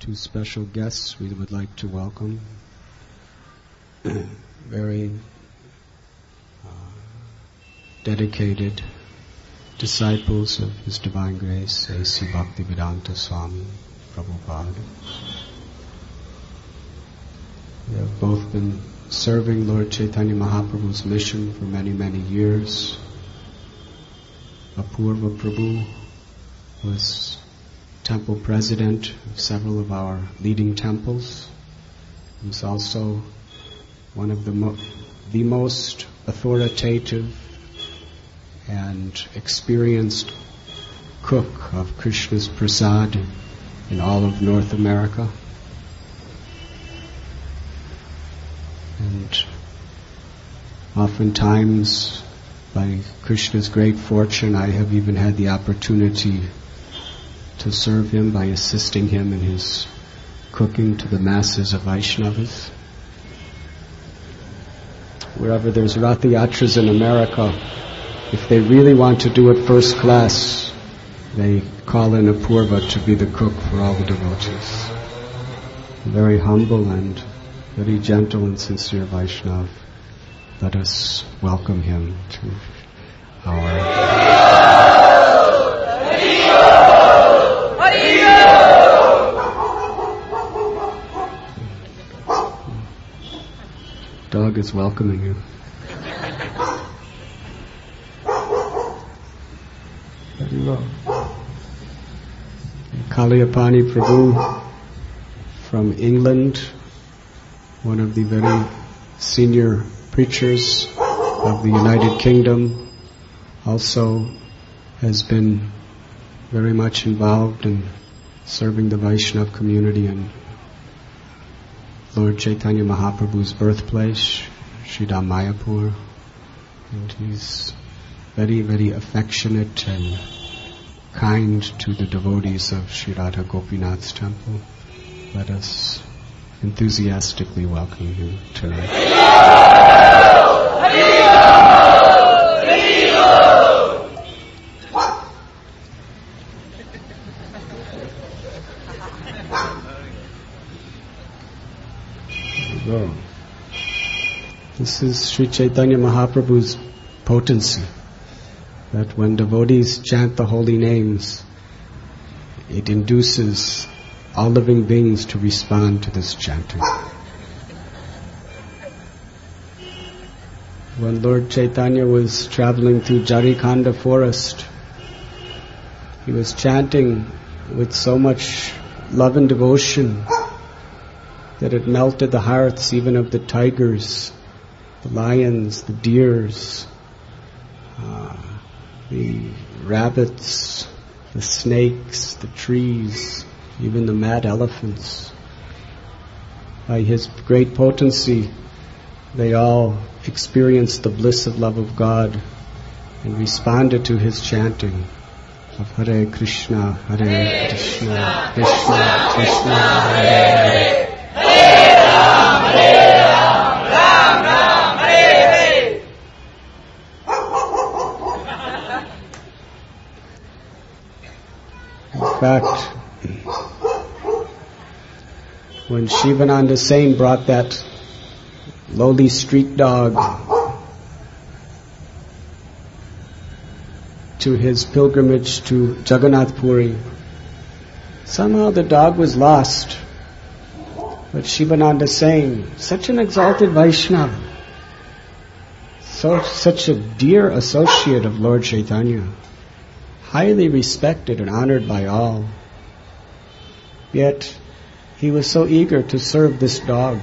two special guests we would like to welcome. Very dedicated disciples of His Divine Grace, A.C. Bhaktivedanta Swami Prabhupada. They have both been serving Lord Chaitanya Mahaprabhu's mission for many, many years. Apurva Prabhu was temple president of several of our leading temples. He was also one of the most authoritative and experienced cook of Krishna's prasad in all of North America. And oftentimes, by Krishna's great fortune, I have even had the opportunity to serve him by assisting him in his cooking to the masses of Vaishnavas. Wherever there's Rath Yatras in America, if they really want to do it first class, they call in Apurva to be the cook for all the devotees. Very humble and very gentle and sincere Vaishnav. Let us welcome him to our... Dog is welcoming you. Very well. Kaliapani Prabhu from England, one of the very senior preachers of the United Kingdom, also has been very much involved in serving the Vaishnava community in Lord Chaitanya Mahaprabhu's birthplace, Sridham Mayapur, and he's very, very affectionate and kind to the devotees of Sri Radha Gopinath's temple. Let us enthusiastically welcome him tonight. This is Sri Chaitanya Mahaprabhu's potency, that when devotees chant the holy names, it induces all living beings to respond to this chanting. When Lord Chaitanya was traveling through Jarikanda forest, he was chanting with so much love and devotion that it melted the hearts even of the tigers, the lions, the deers, the rabbits, the snakes, the trees, even the mad elephants. By his great potency, they all experienced the bliss of love of God and responded to his chanting of Hare Krishna, Hare Krishna, Krishna Krishna, Hare Hare. In fact, when Shivananda Sain brought that lowly street dog to his pilgrimage to Jagannath Puri, somehow the dog was lost. But Shivananda Sain, such an exalted Vaishnava, such a dear associate of Lord Chaitanya, highly respected and honored by all. Yet he was so eager to serve this dog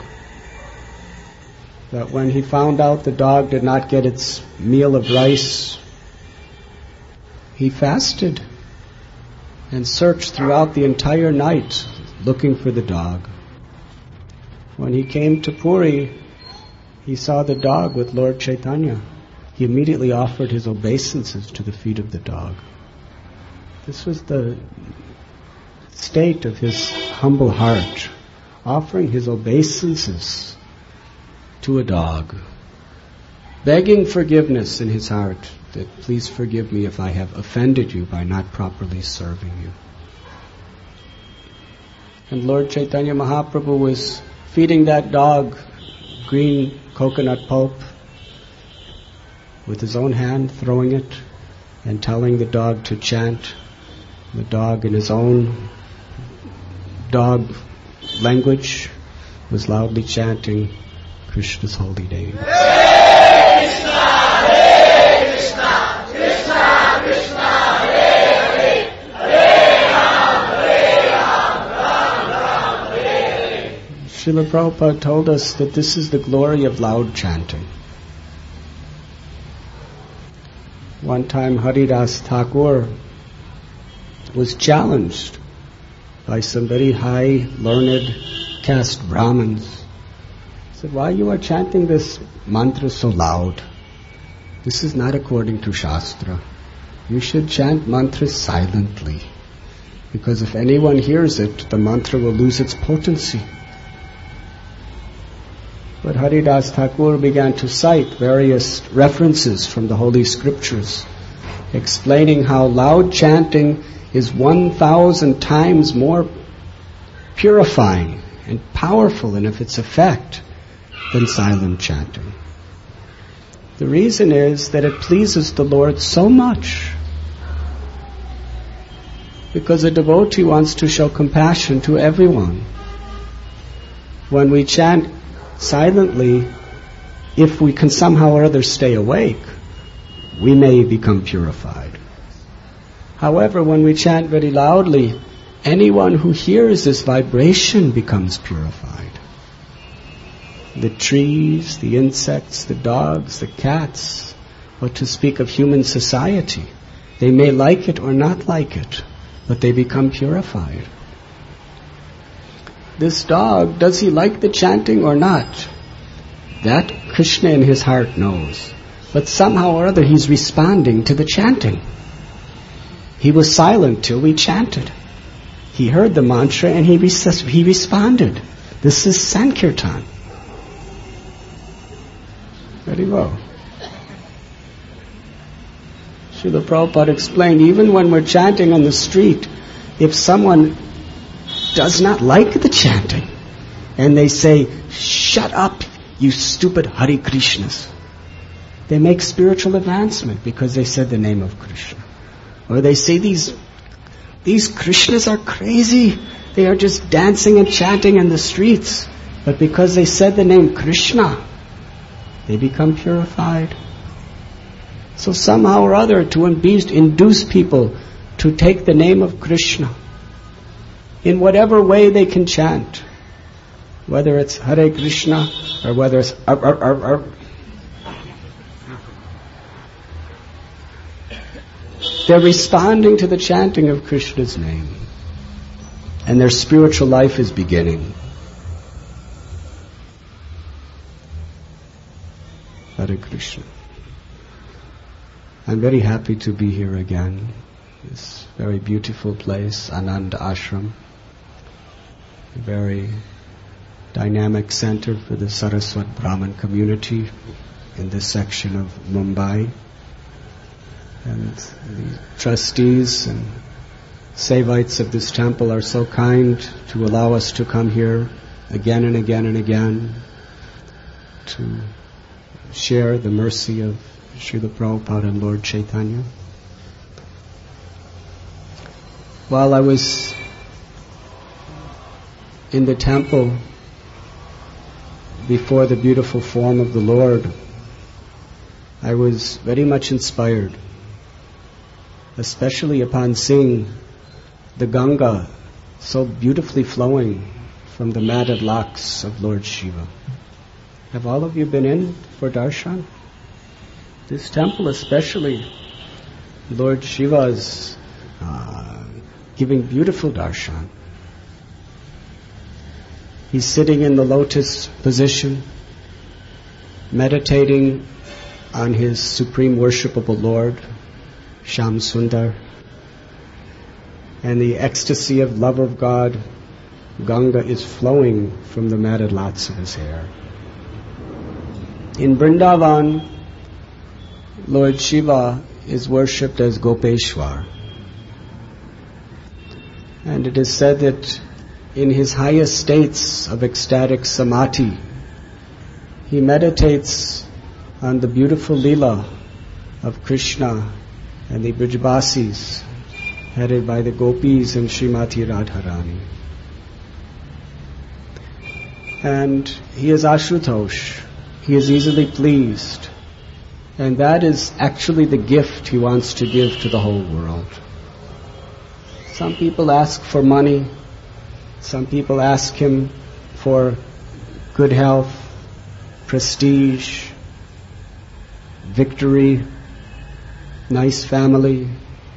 that when he found out the dog did not get its meal of rice, he fasted and searched throughout the entire night looking for the dog. When he came to Puri, he saw the dog with Lord Chaitanya. He immediately offered his obeisances to the feet of the dog. This was the state of his humble heart, offering his obeisances to a dog, begging forgiveness in his heart, that please forgive me if I have offended you by not properly serving you. And Lord Chaitanya Mahaprabhu was feeding that dog green coconut pulp with his own hand, throwing it and telling the dog to chant. The dog, in his own dog language, was loudly chanting Krishna's holy name. Srila Prabhupada told us that this is the glory of loud chanting. One time Haridas Thakur was challenged by some very high, learned caste Brahmins. He said, why you are chanting this mantra so loud? This is not according to Shastra. You should chant mantras silently, because if anyone hears it, the mantra will lose its potency. But Haridas Thakur began to cite various references from the Holy Scriptures, explaining how loud chanting is 1,000 times more purifying and powerful in its effect than silent chanting. The reason is that it pleases the Lord so much, because a devotee wants to show compassion to everyone. When we chant silently, if we can somehow or other stay awake, we may become purified. However, when we chant very loudly, anyone who hears this vibration becomes purified. The trees, the insects, the dogs, the cats, what to speak of human society, they may like it or not like it, but they become purified. This dog, does he like the chanting or not? That Krishna in his heart knows. But somehow or other he's responding to the chanting. He was silent till we chanted. He heard the mantra and he responded. This is Sankirtan. Very well. Srila Prabhupada explained, even when we're chanting on the street, if someone does not like the chanting, and they say, shut up, you stupid Hare Krishnas, they make spiritual advancement because they said the name of Krishna. Or they say these Krishnas are crazy, they are just dancing and chanting in the streets, but because they said the name Krishna, they become purified. So somehow or other, to induce people to take the name of Krishna, in whatever way they can chant, whether it's Hare Krishna or whether it's they're responding to the chanting of Krishna's name, and their spiritual life is beginning. Hare Krishna. I'm very happy to be here again. This very beautiful place, Anand Ashram. A very dynamic center for the Saraswat Brahmin community in this section of Mumbai. And the trustees and Sevites of this temple are so kind to allow us to come here again and again and again to share the mercy of Srila Prabhupada and Lord Chaitanya. While I was in the temple before the beautiful form of the Lord, I was very much inspired, especially upon seeing the Ganga so beautifully flowing from the matted locks of Lord Shiva. Have all of you been in for darshan? This temple especially, Lord Shiva is giving beautiful darshan. He's sitting in the lotus position, meditating on his supreme worshipable Lord, Shyam Sundar. And the ecstasy of love of God, Ganga, is flowing from the matted locks of his hair. In Vrindavan, Lord Shiva is worshipped as Gopeshwar. And it is said that in his highest states of ecstatic samadhi, he meditates on the beautiful Leela of Krishna and the Brijabasis, headed by the Gopis and Srimati Radharani. And he is Ashutosh. He is easily pleased. And that is actually the gift he wants to give to the whole world. Some people ask for money. Some people ask him for good health, prestige, victory, nice family.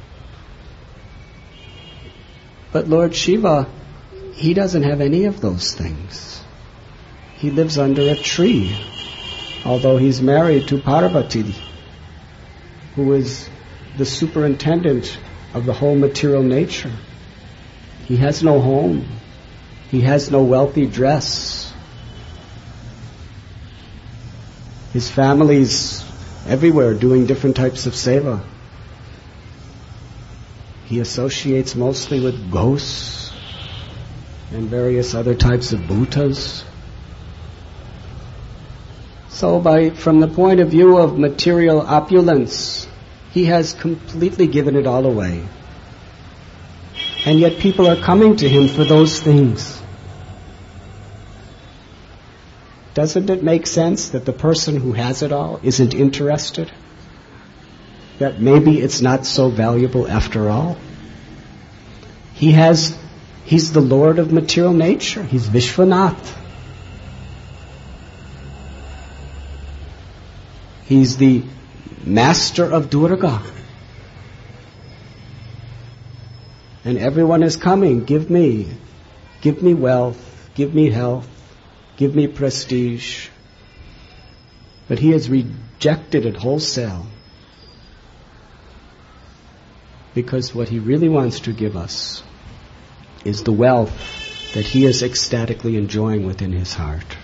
But Lord Shiva, he doesn't have any of those things. He lives under a tree, although he's married to Parvati, who is the superintendent of the whole material nature. He has no home. He has no wealthy dress. His family's everywhere doing different types of seva. He associates mostly with ghosts and various other types of bhutas. So from the point of view of material opulence, he has completely given it all away. And yet people are coming to him for those things. Doesn't it make sense that the person who has it all isn't interested? That maybe it's not so valuable after all? He's the Lord of material nature. He's Vishwanath. He's the master of Durga. And everyone is coming, give me wealth, give me health, give me prestige. But he has rejected it wholesale. Because what he really wants to give us is the wealth that he is ecstatically enjoying within his heart.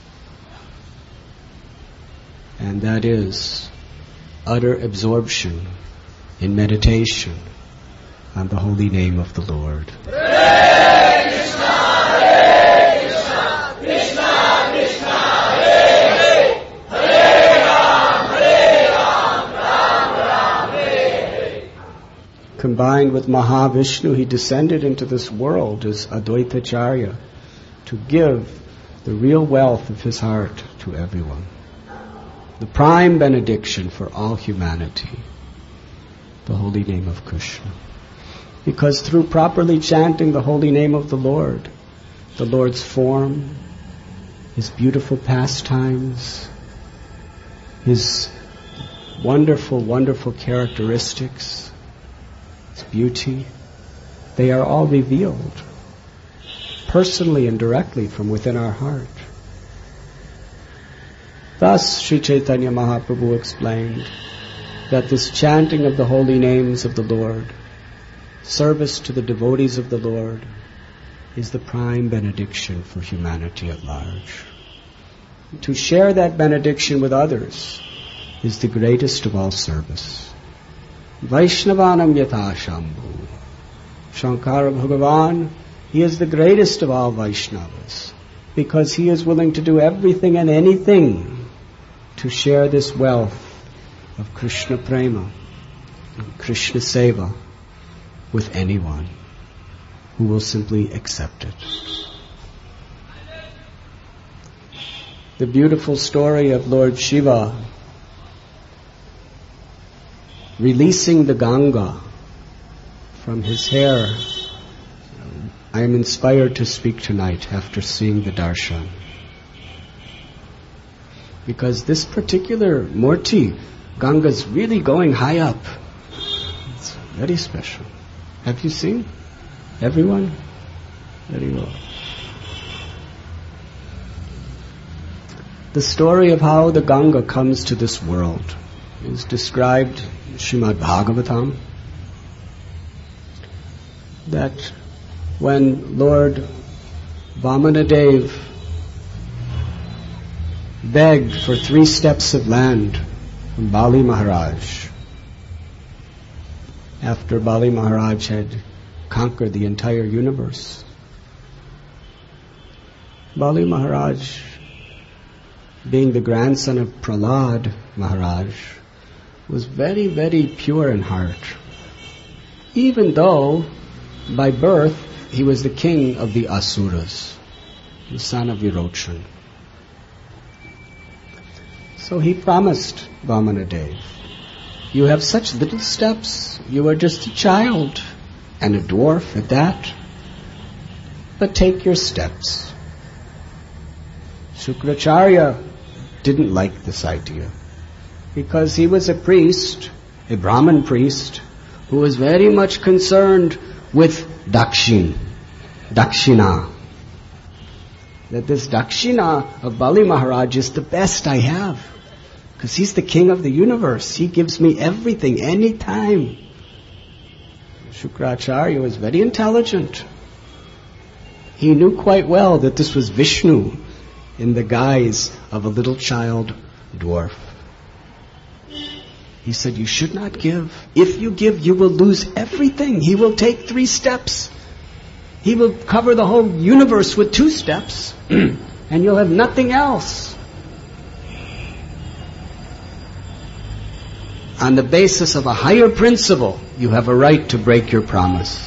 And that is utter absorption in meditation on the holy name of the Lord. Hare Krishna, Hare Krishna, Krishna Krishna, Hare Hare, Hare Ram, Ram Ram, Hare Hare. Combined with Mahavishnu, he descended into this world as Advaita Acharya to give the real wealth of his heart to everyone. The prime benediction for all humanity, the holy name of Krishna. Because through properly chanting the holy name of the Lord's form, His beautiful pastimes, His wonderful, wonderful characteristics, His beauty, they are all revealed personally and directly from within our heart. Thus, Sri Chaitanya Mahaprabhu explained that this chanting of the holy names of the Lord, service to the devotees of the Lord, is the prime benediction for humanity at large. To share that benediction with others is the greatest of all service. Vaishnavanam yatha shambhu. Shankara Bhagavan, he is the greatest of all Vaishnavas because he is willing to do everything and anything to share this wealth of Krishna Prema and Krishna Seva with anyone who will simply accept it. The beautiful story of Lord Shiva releasing the Ganga from his hair. I am inspired to speak tonight after seeing the darshan. Because this particular Murti, Ganga, is really going high up. It's very special. Have you seen? Everyone? Very well. The story of how the Ganga comes to this world is described in Srimad Bhagavatam. That when Lord Vamanadev begged for 3 steps of land from Bali Maharaj, after Bali Maharaj had conquered the entire universe, Bali Maharaj, being the grandson of Prahlad Maharaj, was very, very pure in heart. Even though, by birth, he was the king of the Asuras, the son of Virochan. So he promised Vamanadev, you have such little steps, you are just a child, and a dwarf at that, but take your steps. Shukracharya didn't like this idea, because he was a priest, a Brahmin priest, who was very much concerned with dakshina. That this dakshina of Bali Maharaj is the best I have, because he's the king of the universe. He gives me everything, anytime. Shukracharya was very intelligent. He knew quite well that this was Vishnu in the guise of a little child dwarf. He said, you should not give. If you give, you will lose everything. He will take 3 steps. He will cover the whole universe with 2 steps, and you'll have nothing else. On the basis of a higher principle, you have a right to break your promise.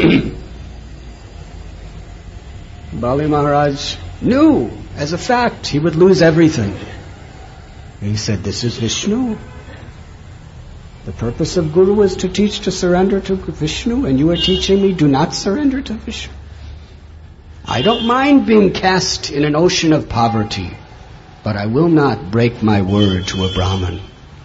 Bali Maharaj knew, as a fact, he would lose everything. He said, this is Vishnu. The purpose of Guru is to teach to surrender to Vishnu, and you are teaching me, do not surrender to Vishnu. I don't mind being cast in an ocean of poverty, but I will not break my word to a Brahmin.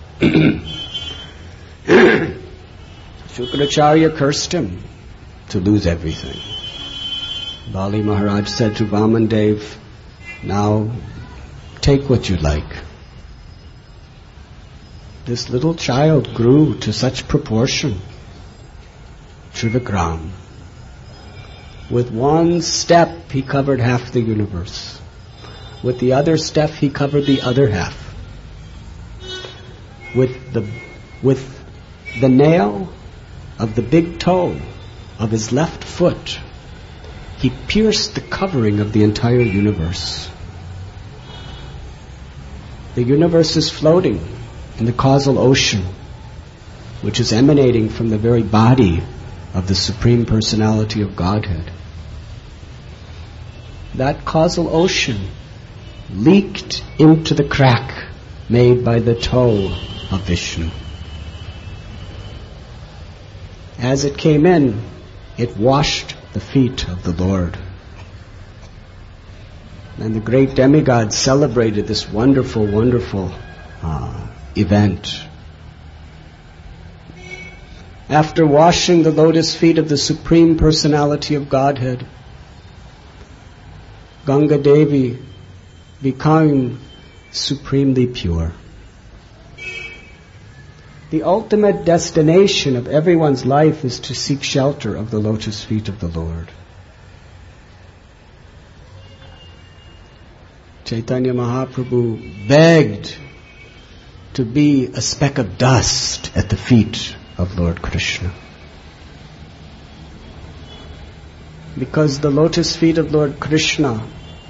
Shukracharya cursed him to lose everything. Bali Maharaj said to Vamandev, now take what you like. This little child grew to such proportion, Trivikram. With 1 step he covered half the universe. With the other step he covered the other half. With the nail of the big toe of his left foot, he pierced the covering of the entire universe. The universe is floating in the causal ocean, which is emanating from the very body of the Supreme Personality of Godhead. That causal ocean leaked into the crack made by the toe of Vishnu. As it came in, it washed the feet of the Lord. And the great demigod celebrated this wonderful, wonderful event. After washing the lotus feet of the Supreme Personality of Godhead, Ganga Devi became supremely pure. The ultimate destination of everyone's life is to seek shelter of the lotus feet of the Lord. Chaitanya Mahaprabhu begged to be a speck of dust at the feet of Lord Krishna. Because the lotus feet of Lord Krishna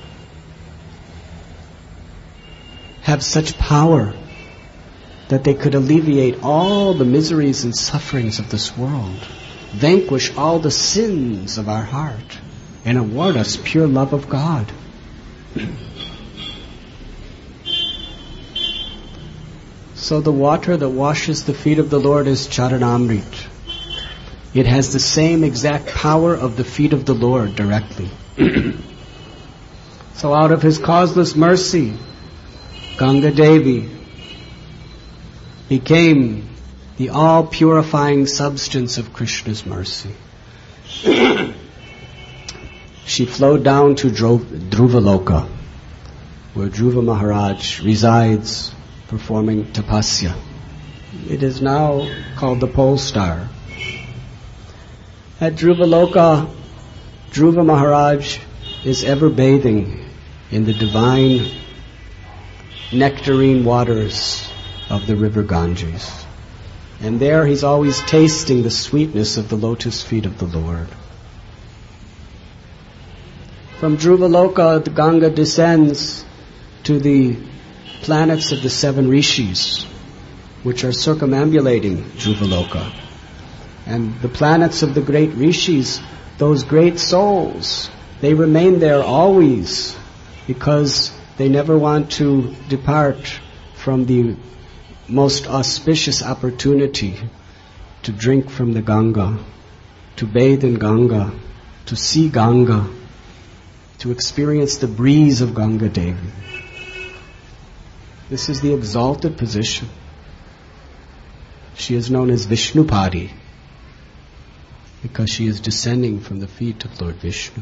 have such power that they could alleviate all the miseries and sufferings of this world, vanquish all the sins of our heart, and award us pure love of God. So the water that washes the feet of the Lord is Charanamrit. It has the same exact power of the feet of the Lord directly. So out of His causeless mercy, Ganga Devi became the all-purifying substance of Krishna's mercy. She flowed down to Dhruvaloka, where Dhruva Maharaj resides performing tapasya. It is now called the pole star. At Dhruvaloka, Dhruva Maharaj is ever bathing in the divine nectarine waters of the river Ganges. And there he's always tasting the sweetness of the lotus feet of the Lord. From Dhruvaloka, the Ganga descends to the planets of the 7 rishis, which are circumambulating Dhruvaloka. And the planets of the great rishis, those great souls, they remain there always because they never want to depart from the most auspicious opportunity to drink from the Ganga, to bathe in Ganga, to see Ganga, to experience the breeze of Ganga Devi. This is the exalted position. She is known as Vishnupadi because she is descending from the feet of Lord Vishnu.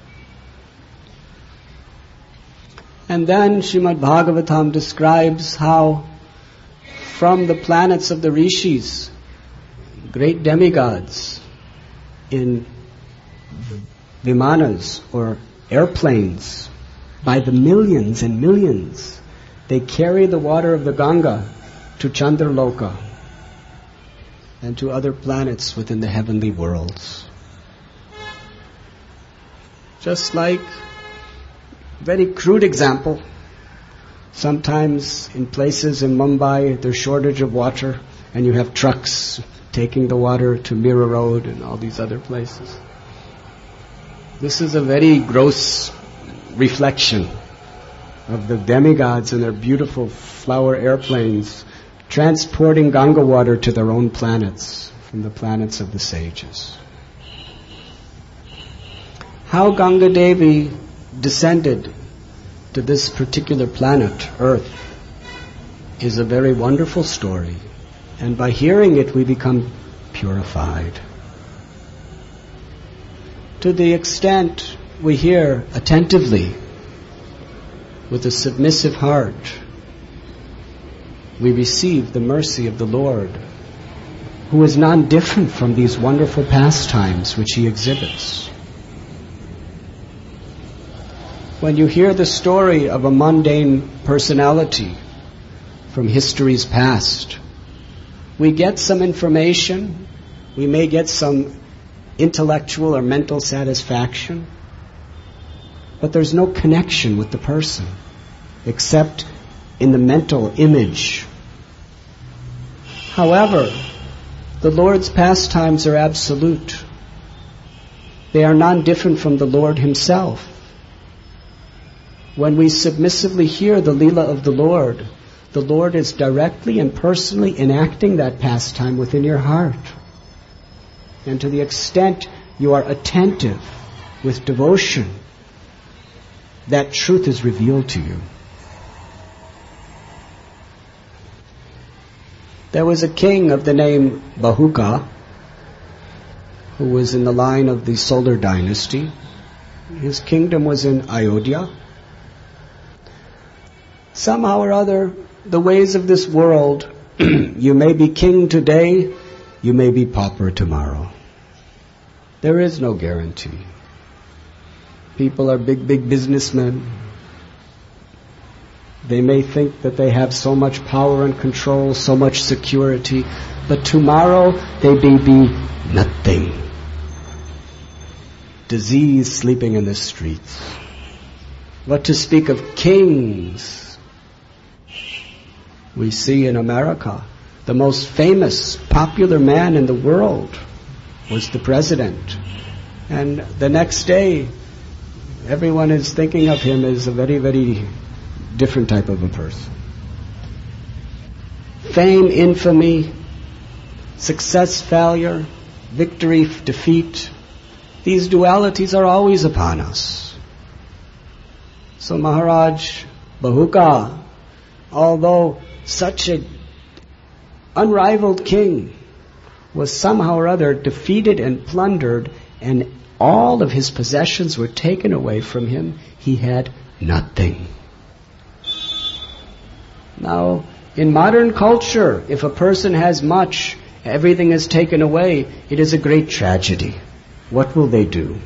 And then Srimad Bhagavatam describes how from the planets of the rishis, great demigods in vimanas or airplanes, by the millions and millions, they carry the water of the Ganga to Chandraloka and to other planets within the heavenly worlds. Just like, very crude example, sometimes in places in Mumbai there's shortage of water and you have trucks taking the water to Mira Road and all these other places. This is a very gross reflection of the demigods and their beautiful flower airplanes transporting Ganga water to their own planets, from the planets of the sages. How Ganga Devi descended to this particular planet, Earth, is a very wonderful story. And by hearing it, we become purified. To the extent we hear attentively, with a submissive heart, we receive the mercy of the Lord, who is non-different from these wonderful pastimes which He exhibits. When you hear the story of a mundane personality from history's past, we get some information, we may get some intellectual or mental satisfaction, but there's no connection with the person except in the mental image. However, the Lord's pastimes are absolute. They are non-different from the Lord Himself. When we submissively hear the Leela of the Lord is directly and personally enacting that pastime within your heart. And to the extent you are attentive with devotion, that truth is revealed to you. There was a king of the name Bahuka who was in the line of the Solar dynasty. His kingdom was in Ayodhya. Somehow or other, the ways of this world, you may be king today, you may be pauper tomorrow. There is no guarantee. People are big businessmen. They may think that they have so much power and control, so much security, but tomorrow they may be nothing. Disease sleeping in the streets. What to speak of kings? We see in America, the most famous, popular man in the world was the president. And the next day, everyone is thinking of him as a very, very different type of a person. Fame, infamy, success, failure, victory, defeat, these dualities are always upon us. So Maharaj Bahuka, although such an unrivaled king, was somehow or other defeated and plundered, and all of his possessions were taken away from him. He had nothing. Now, in modern culture, if a person has much, everything is taken away, it is a great tragedy. What will they do?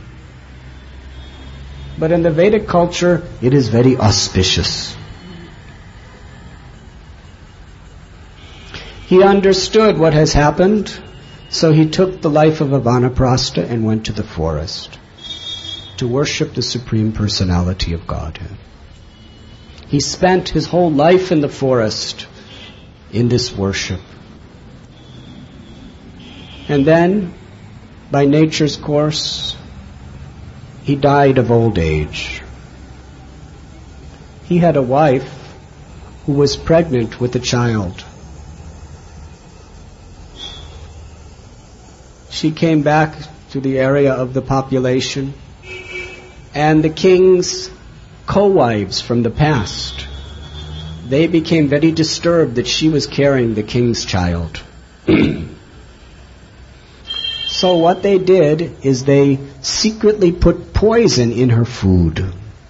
But in the Vedic culture, it is very auspicious. He understood what has happened, so he took the life of a vanaprastha and went to the forest to worship the Supreme Personality of Godhead. He spent his whole life in the forest in this worship. And then, by nature's course, he died of old age. He had a wife who was pregnant with a child. She came back to the area of the population, and the king's co-wives from the past, they became very disturbed that she was carrying the king's child. So what they did is they secretly put poison in her food.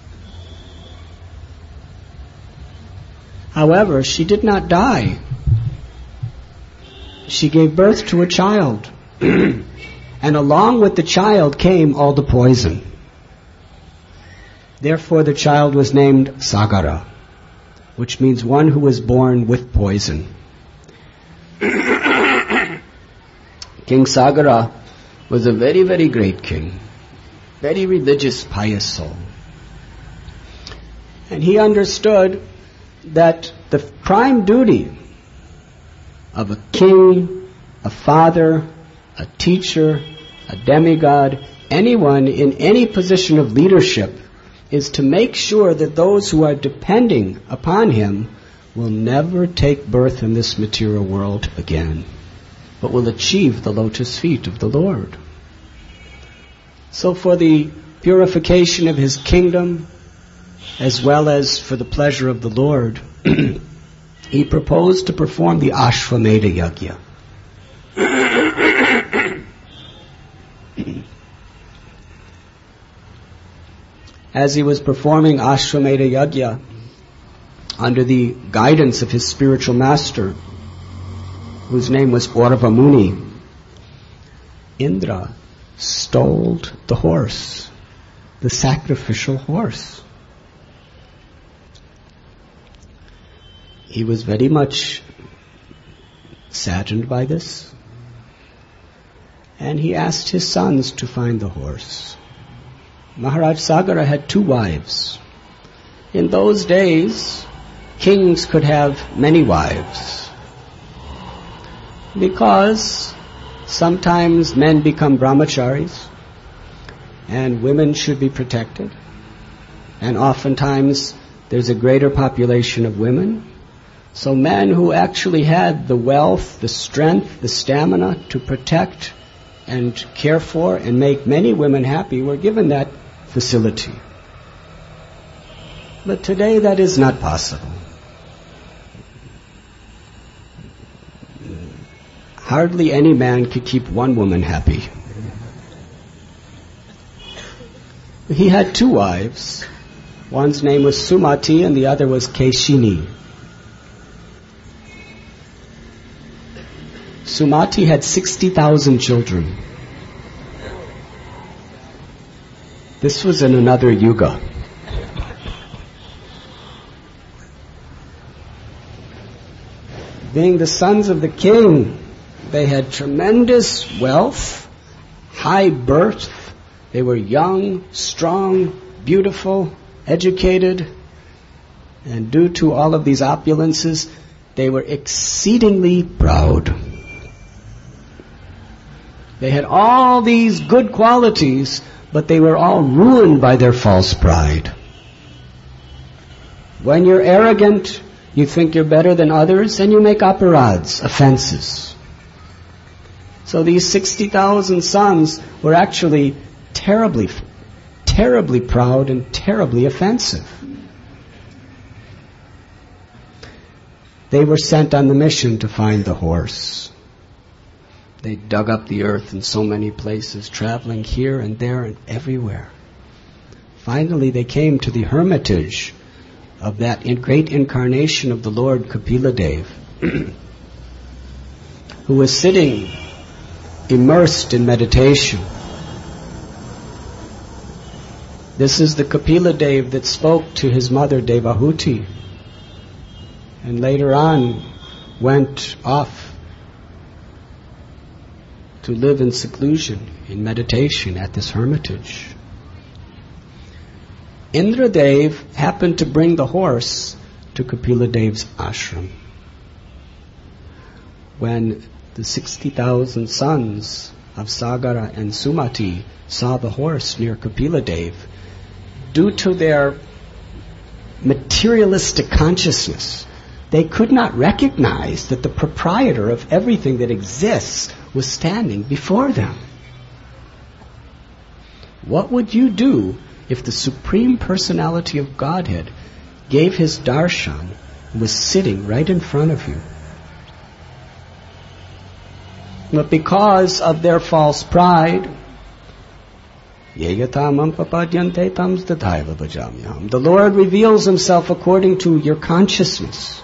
However, she did not die. She gave birth to a child. And along with the child came all the poison. Therefore the child was named Sagara, which means one who was born with poison. King Sagara was a very, very great king, very religious, pious soul. And he understood that the prime duty of a king, a father, a teacher, a demigod, anyone in any position of leadership is to make sure that those who are depending upon him will never take birth in this material world again, but will achieve the lotus feet of the Lord. So for the purification of his kingdom, as well as for the pleasure of the Lord, he proposed to perform the Ashwamedha Yajna. As he was performing Ashwamedha Yajna under the guidance of his spiritual master, whose name was Aurva Muni, Indra stole the horse, the sacrificial horse. He was very much saddened by this, and he asked his sons to find the horse. Maharaj Sagara had 2 wives. In those days, kings could have many wives, because sometimes men become brahmacharis and women should be protected, and oftentimes there's a greater population of women. So men who actually had the wealth, the strength, the stamina to protect and care for and make many women happy were given that facility. But today that is not possible. Hardly any man could keep one woman happy. He had 2 wives. One's name was Sumati and the other was Keshini. Sumati had 60,000 children. This was in another yuga. Being the sons of the king, they had tremendous wealth, high birth. They were young, strong, beautiful, educated. And due to all of these opulences, they were exceedingly proud. They had all these good qualities, but they were all ruined by their false pride. When you're arrogant, you think you're better than others, and you make aparads, offenses. So these 60,000 sons were actually terribly, terribly proud and terribly offensive. They were sent on the mission to find the horse. They dug up the earth in so many places, traveling here and there and everywhere. Finally, they came to the hermitage of that great incarnation of the Lord Kapila Dev, who was sitting immersed in meditation. This is the Kapila Dev that spoke to his mother Devahuti, and later on went off to live in seclusion, in meditation at this hermitage. Indradev happened to bring the horse to Kapila Dev's ashram. When the 60,000 sons of Sagara and Sumati saw the horse near Kapila Dev, due to their materialistic consciousness, they could not recognize that the proprietor of everything that exists was standing before them. What would you do if the Supreme Personality of Godhead gave his darshan and was sitting right in front of you? But because of their false pride, the Lord reveals himself according to your consciousness.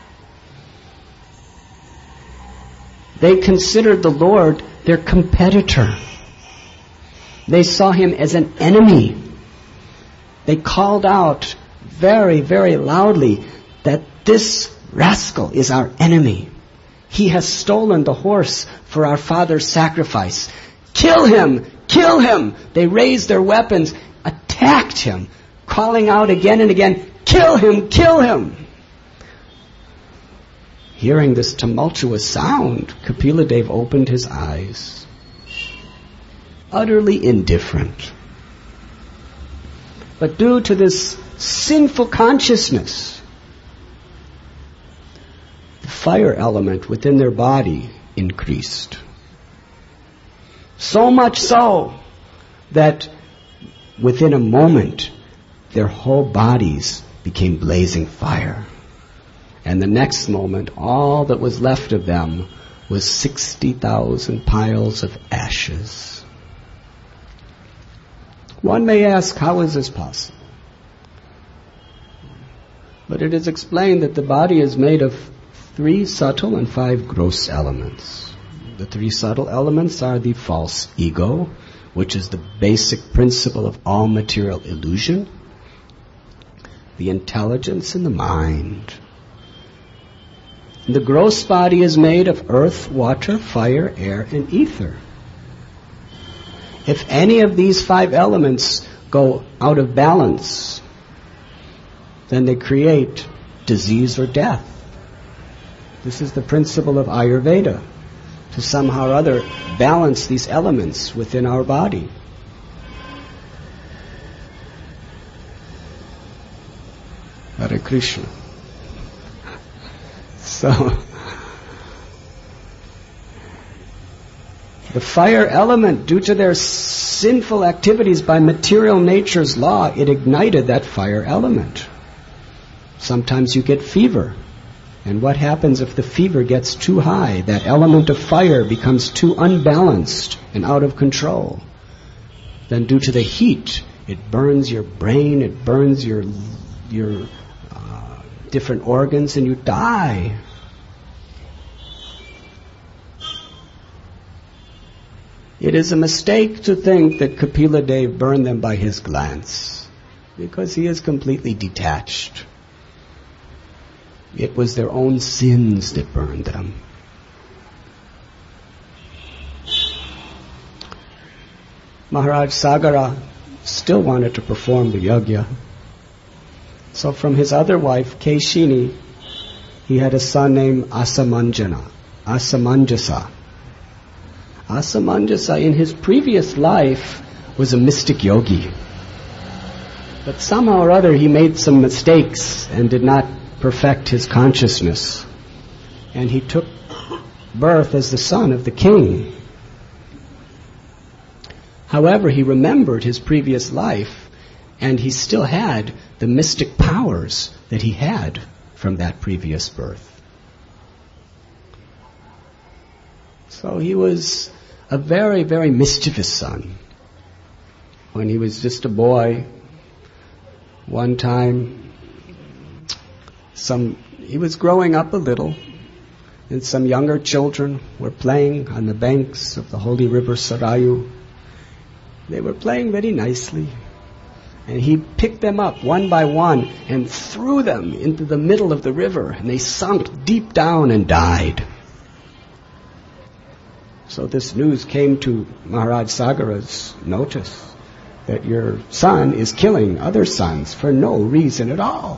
They considered the Lord their competitor. They saw him as an enemy. They called out very, very loudly that this rascal is our enemy. He has stolen the horse for our father's sacrifice. Kill him! Kill him! They raised their weapons, attacked him, calling out again and again, kill him! Kill him! Hearing this tumultuous sound, Kapila Dev opened his eyes, utterly indifferent. But due to this sinful consciousness, the fire element within their body increased. So much so that within a moment, their whole bodies became blazing fire. And the next moment, all that was left of them was 60,000 piles of ashes. One may ask, how is this possible? But it is explained that the body is made of 3 subtle and 5 gross elements. The 3 subtle elements are the false ego, which is the basic principle of all material illusion, the intelligence, and the mind. The gross body is made of earth, water, fire, air, and ether. If any of these 5 elements go out of balance, then they create disease or death. This is the principle of Ayurveda, to somehow or other balance these elements within our body. Hare Krishna. So, the fire element, due to their sinful activities by material nature's law, it ignited that fire element. Sometimes you get fever. And what happens if the fever gets too high? That element of fire becomes too unbalanced and out of control. Then due to the heat, it burns your brain, it burns your different organs, and you die. It is a mistake to think that Kapila Dev burned them by his glance, because he is completely detached. It was their own sins that burned them. Maharaj Sagara still wanted to perform the yajna. So from his other wife, Keshini, he had a son named Asamanjasa. Asamanjasa in his previous life was a mystic yogi. But somehow or other he made some mistakes and did not perfect his consciousness. And he took birth as the son of the king. However, he remembered his previous life, and he still had the mystic powers that he had from that previous birth. So he was a very, very mischievous son. When he was just a boy, one time, he was growing up a little, and some younger children were playing on the banks of the holy river Sarayu. They were playing very nicely. And he picked them up one by one and threw them into the middle of the river, and they sunk deep down and died. So this news came to Maharaj Sagara's notice, that your son is killing other sons for no reason at all.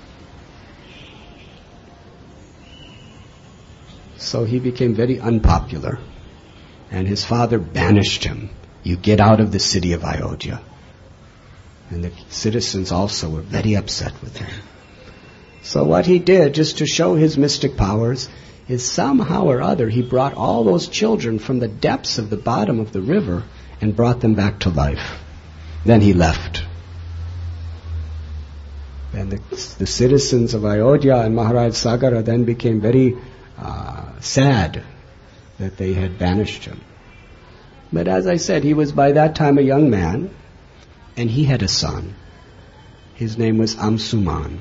So he became very unpopular, and his father banished him. You get out of the city of Ayodhya. And the citizens also were very upset with him. So what he did, just to show his mystic powers, is somehow or other he brought all those children from the depths of the bottom of the river and brought them back to life. Then he left. And the citizens of Ayodhya and Maharaj Sagara then became very sad that they had banished him. But as I said, he was by that time a young man, and he had a son. His name was Amsuman.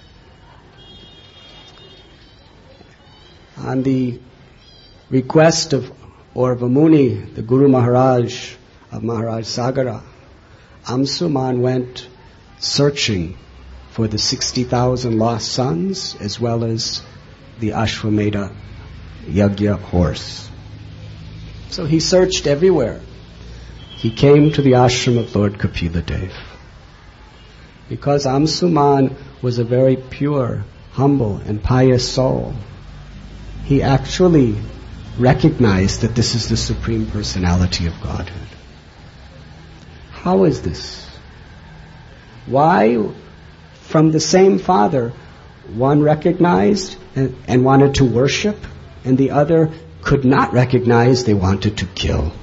On the request of Orvamuni, the Guru Maharaj of Maharaj Sagara, Amsuman went searching for the 60,000 lost sons as well as the Ashwamedha Yajna horse. So he searched everywhere. He came to the ashram of Lord Kapila Dev. Because Amsuman was a very pure, humble and pious soul, he actually recognized that this is the Supreme Personality of Godhead. How is this? Why, from the same Father, one recognized and wanted to worship, and the other could not recognize, they wanted to kill?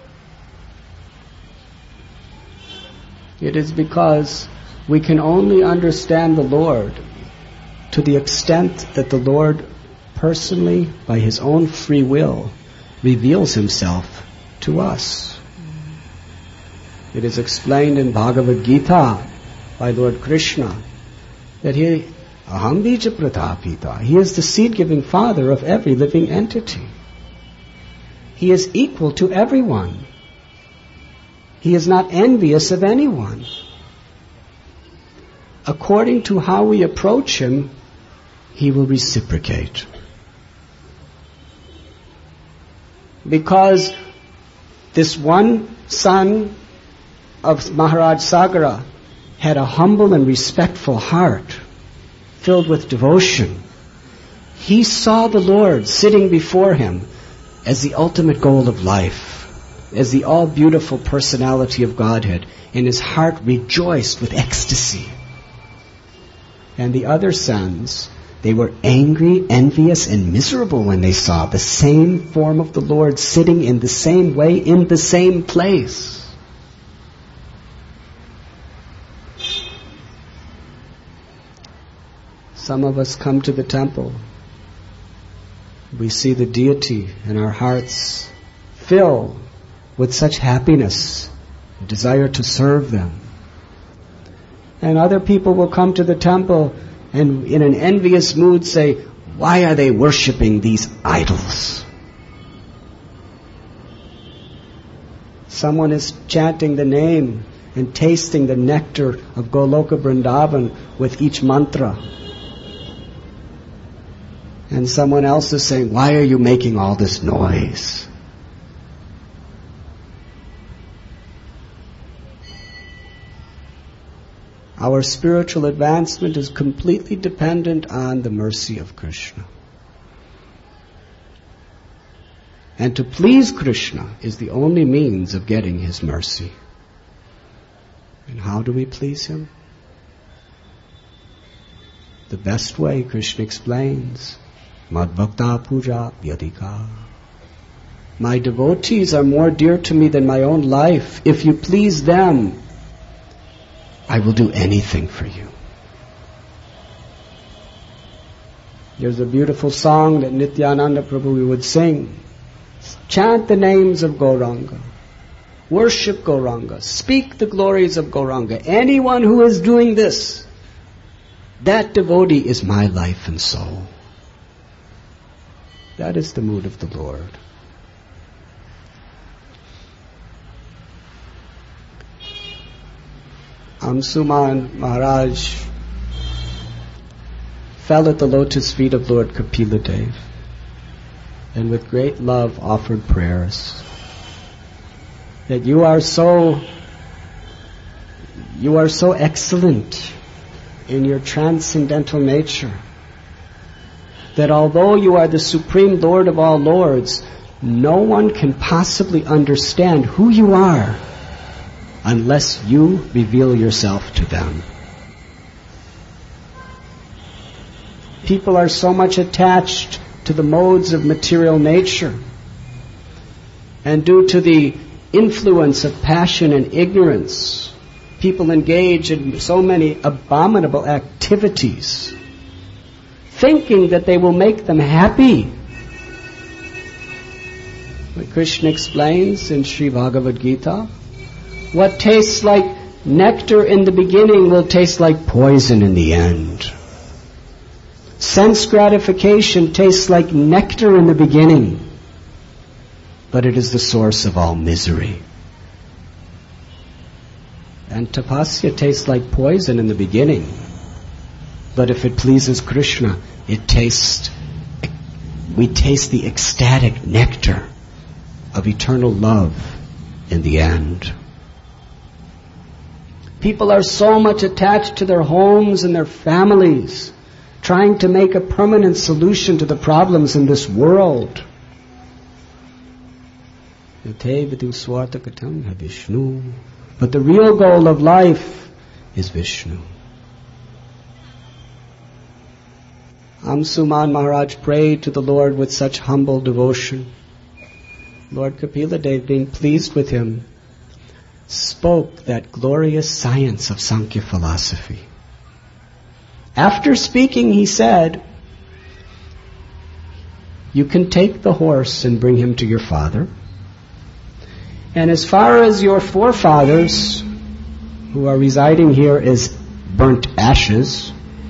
It is because we can only understand the Lord to the extent that the Lord personally, by His own free will, reveals Himself to us. It is explained in Bhagavad Gita by Lord Krishna that He, Aham Bija Pratapita, He is the seed-giving Father of every living entity. He is equal to everyone. He is not envious of anyone. According to how we approach Him, He will reciprocate. Because this one son of Maharaj Sagara had a humble and respectful heart, filled with devotion. He saw the Lord sitting before him as the ultimate goal of life, as the all-beautiful personality of Godhead, and his heart rejoiced with ecstasy. And the other sons, they were angry, envious, and miserable when they saw the same form of the Lord sitting in the same way, in the same place. Some of us come to the temple. We see the deity and our hearts fill with such happiness, desire to serve them. And other people will come to the temple and in an envious mood say, why are they worshipping these idols? Someone is chanting the name and tasting the nectar of Goloka Vrindavan with each mantra. And someone else is saying, why are you making all this noise? Our spiritual advancement is completely dependent on the mercy of Krishna. And to please Krishna is the only means of getting His mercy. And how do we please Him? The best way, Krishna explains, Mad Bhakta Puja Vyadika. My devotees are more dear to me than my own life. If you please them, I will do anything for you. There's a beautiful song that Nityananda Prabhu would sing. Chant the names of Gauranga. Worship Gauranga. Speak the glories of Gauranga. Anyone who is doing this, that devotee is my life and soul. That is the mood of the Lord. Amsuman Maharaj fell at the lotus feet of Lord Kapila Dev and with great love offered prayers that you are so You are so excellent in your transcendental nature that although you are the Supreme Lord of all lords, no one can possibly understand who you are unless you reveal yourself to them. People are so much attached to the modes of material nature, and due to the influence of passion and ignorance, people engage in so many abominable activities, thinking that they will make them happy. But Krishna explains in Sri Bhagavad Gita, what tastes like nectar in the beginning will taste like poison in the end. Sense gratification tastes like nectar in the beginning, but it is the source of all misery. And tapasya tastes like poison in the beginning, but if it pleases Krishna, we taste the ecstatic nectar of eternal love in the end. People are so much attached to their homes and their families, trying to make a permanent solution to the problems in this world. But the real goal of life is Vishnu. Amsuman Maharaj prayed to the Lord with such humble devotion. Lord Kapila Dev, being pleased with him, spoke that glorious science of Sankhya philosophy. After speaking, he said, you can take the horse and bring him to your father. And as far as your forefathers who are residing here as burnt ashes,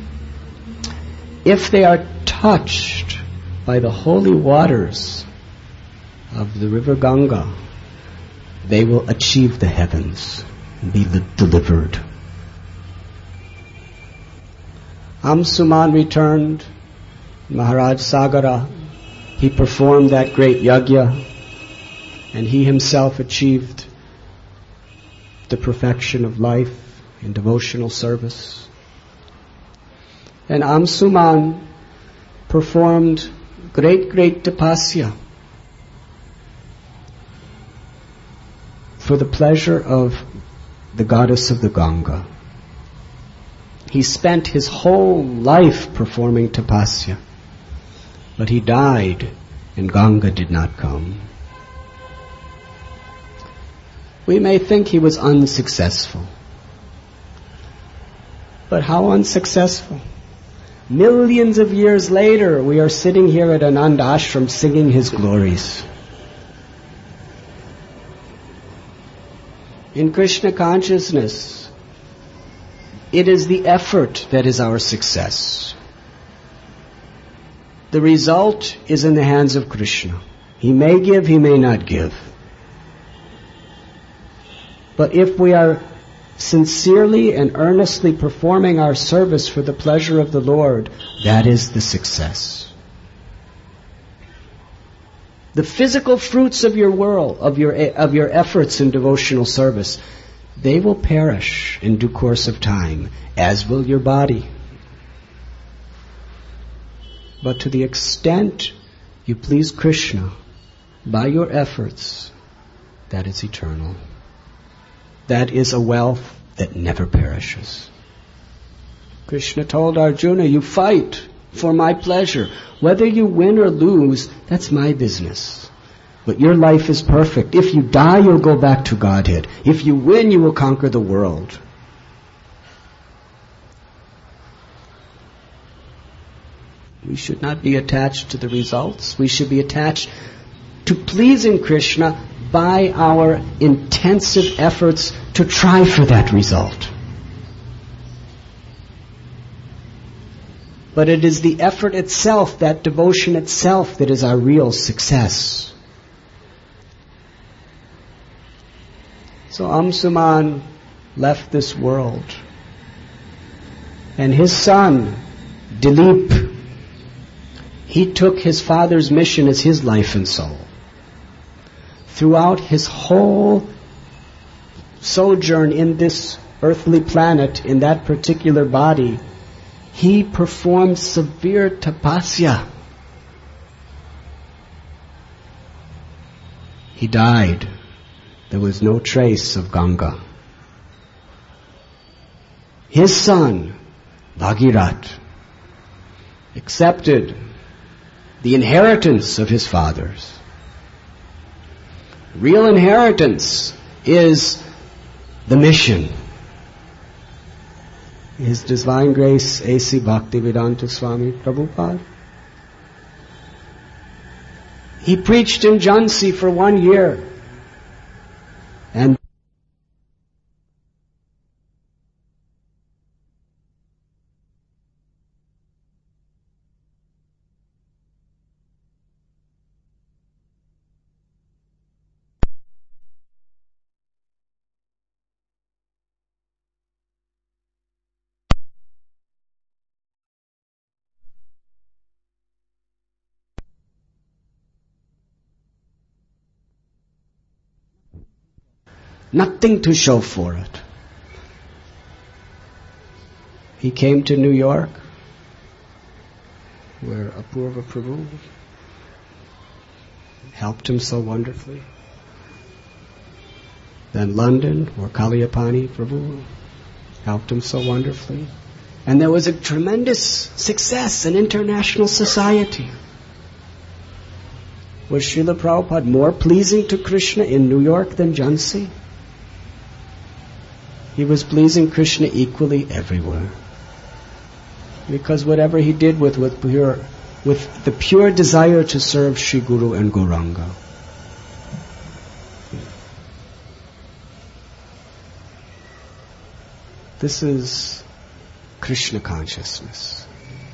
if they are touched by the holy waters of the river Ganga, they will achieve the heavens and be delivered. Amsuman returned. Maharaj Sagara, he performed that great yajna, and he himself achieved the perfection of life in devotional service. And Amsuman performed great tapasya for the pleasure of the goddess of the Ganga. He spent his whole life performing tapasya, but he died and Ganga did not come. We may think he was unsuccessful, but how unsuccessful? Millions of years later, we are sitting here at Ananda Ashram singing his glories. In Krishna consciousness, it is the effort that is our success. The result is in the hands of Krishna. He may give, he may not give. But if we are sincerely and earnestly performing our service for the pleasure of the Lord, that is the success. The physical fruits of your world, of your efforts in devotional service, they will perish in due course of time, as will your body. But to the extent you please Krishna by your efforts, that is eternal. That is a wealth that never perishes. Krishna told Arjuna, you fight for my pleasure. Whether you win or lose, that's my business. But your life is perfect. If you die, you'll go back to Godhead. If you win, you will conquer the world. We should not be attached to the results. We should be attached to pleasing Krishna by our intensive efforts to try for that result. But it is the effort itself, that devotion itself, that is our real success. So Amsuman left this world, and his son, Dilip, he took his father's mission as his life and soul. Throughout his whole sojourn in this earthly planet, in that particular body, he performed severe tapasya. He died. There was no trace of Ganga. His son, Bhagirat, accepted the inheritance of his fathers. Real inheritance is the mission. His Divine Grace A.C. Bhaktivedanta Swami Prabhupada. He preached in Jhansi for 1 year. And nothing to show for it. He came to New York, where Apurva Prabhu helped him so wonderfully. Then London, where Kaliyapani Prabhu helped him so wonderfully. And there was a tremendous success in international society. Was Srila Prabhupada more pleasing to Krishna in New York than Jhansi? He was pleasing Krishna equally everywhere. Because whatever he did with the pure desire to serve Sri Guru and Gauranga. This is Krishna consciousness.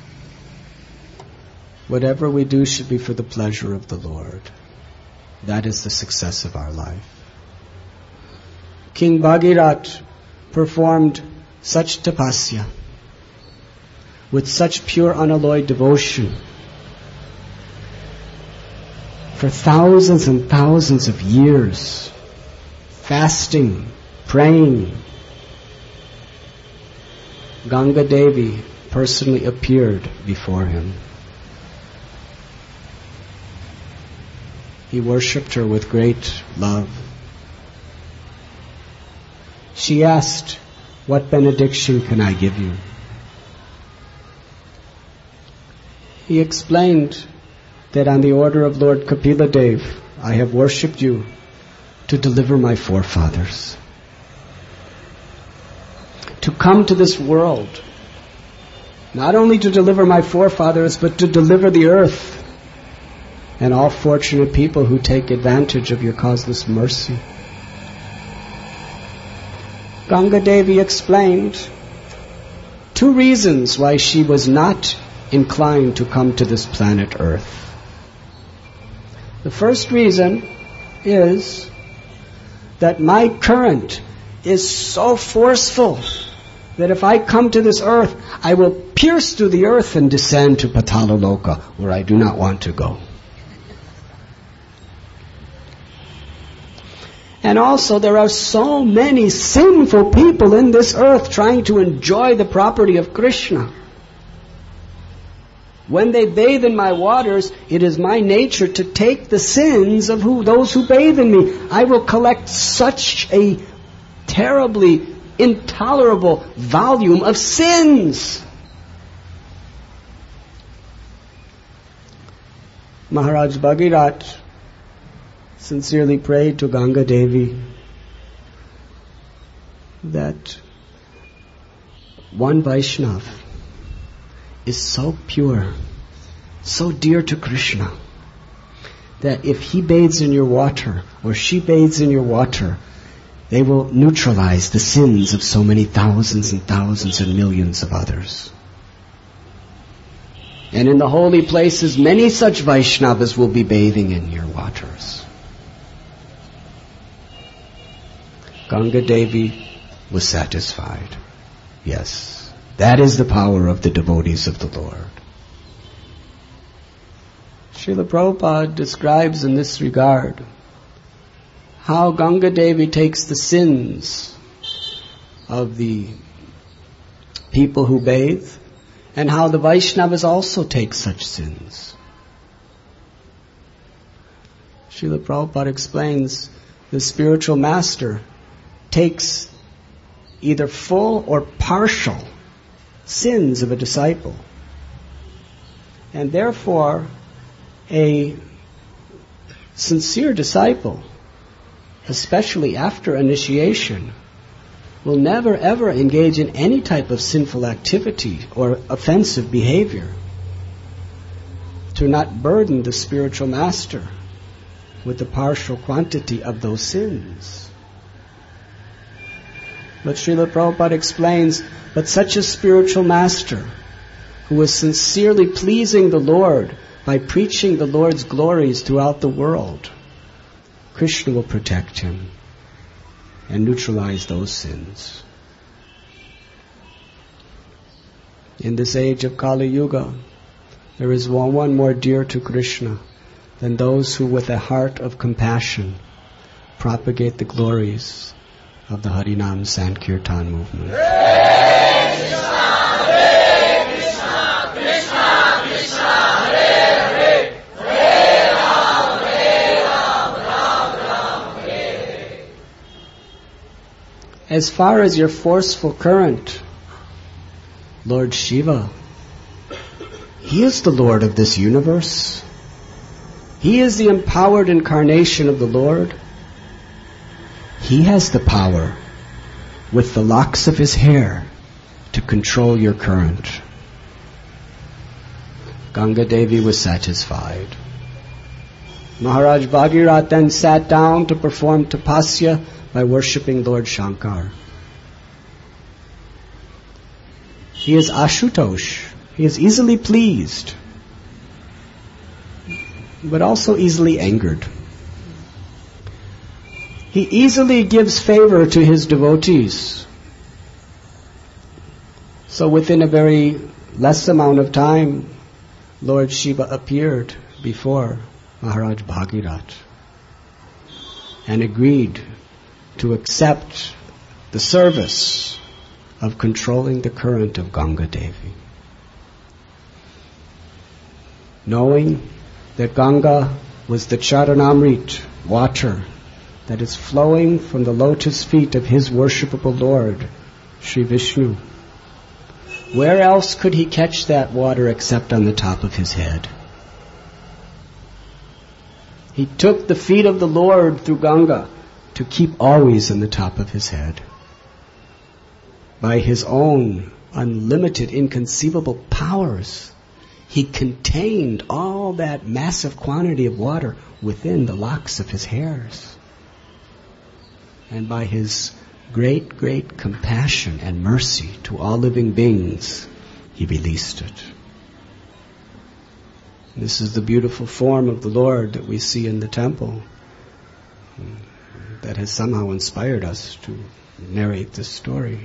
Whatever we do should be for the pleasure of the Lord. That is the success of our life. King Bhagirat performed such tapasya with such pure unalloyed devotion for thousands and thousands of years, fasting, praying. Ganga Devi personally appeared before him. He worshipped her with great love. She asked, "What benediction can I give you?" He explained that on the order of Lord Kapila Dev, I have worshipped you to deliver my forefathers. To come to this world, not only to deliver my forefathers, but to deliver the earth and all fortunate people who take advantage of your causeless mercy. Ganga Devi explained 2 reasons why she was not inclined to come to this planet Earth. The first reason is that my current is so forceful that if I come to this earth, I will pierce through the earth and descend to Patala Loka, where I do not want to go. And also there are so many sinful people in this earth trying to enjoy the property of Krishna. When they bathe in my waters, it is my nature to take the sins of those who bathe in me. I will collect such a terribly intolerable volume of sins. Maharaj Bhagirat sincerely prayed to Ganga Devi that one Vaishnav is so pure, so dear to Krishna, that if he bathes in your water or she bathes in your water, they will neutralize the sins of so many thousands and thousands and millions of others. And in the holy places, many such Vaishnavas will be bathing in your waters. Ganga Devi was satisfied. Yes, that is the power of the devotees of the Lord. Srila Prabhupada describes in this regard how Ganga Devi takes the sins of the people who bathe, and how the Vaishnavas also take such sins. Srila Prabhupada explains the spiritual master takes either full or partial sins of a disciple. And therefore, a sincere disciple, especially after initiation, will never ever engage in any type of sinful activity or offensive behavior to not burden the spiritual master with the partial quantity of those sins. But Srila Prabhupada explains, but such a spiritual master who is sincerely pleasing the Lord by preaching the Lord's glories throughout the world, Krishna will protect him and neutralize those sins. In this age of Kali Yuga, there is one more dear to Krishna than those who with a heart of compassion propagate the glories of the Harinam Sankirtan movement. Hare Krishna, Hare Krishna, Krishna Krishna, Hare Hare, Hare Ram, Ram Ram, Hare Hare. As far as your forceful current, Lord Shiva, He is the Lord of this universe. He is the empowered incarnation of the Lord. He has the power, with the locks of His hair, to control your current. Ganga Devi was satisfied. Maharaj Bhagirath then sat down to perform tapasya by worshipping Lord Shankar. He is Ashutosh. He is easily pleased, but also easily angered. He easily gives favor to his devotees. So within a very less amount of time, Lord Shiva appeared before Maharaj Bhagirath and agreed to accept the service of controlling the current of Ganga Devi. Knowing that Ganga was the Charanamrit, water, that is flowing from the lotus feet of his worshipable Lord, Sri Vishnu. Where else could he catch that water except on the top of his head? He took the feet of the Lord through Ganga to keep always on the top of his head. By his own unlimited, inconceivable powers, he contained all that massive quantity of water within the locks of his hairs. And by his great, great compassion and mercy to all living beings, he released it. This is the beautiful form of the Lord that we see in the temple that has somehow inspired us to narrate this story.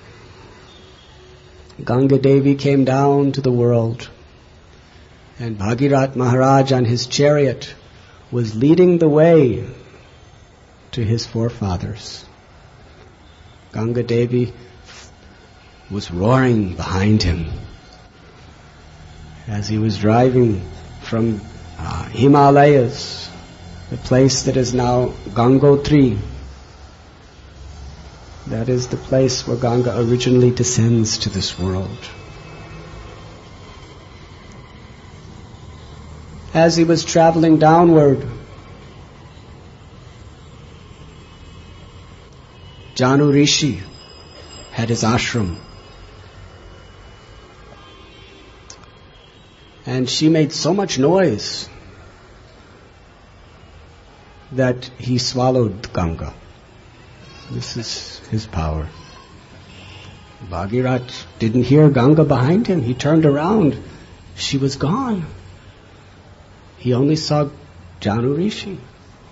Ganga Devi came down to the world, and Bhagirath Maharaj on his chariot was leading the way to his forefathers. Ganga Devi was roaring behind him as he was driving from Himalayas, the place that is now Gangotri. That is the place where Ganga originally descends to this world. As he was traveling downward, Janu Rishi had his ashram. And she made so much noise that he swallowed Ganga. This is his power. Bhagirath didn't hear Ganga behind him. He turned around. She was gone. He only saw Janu Rishi.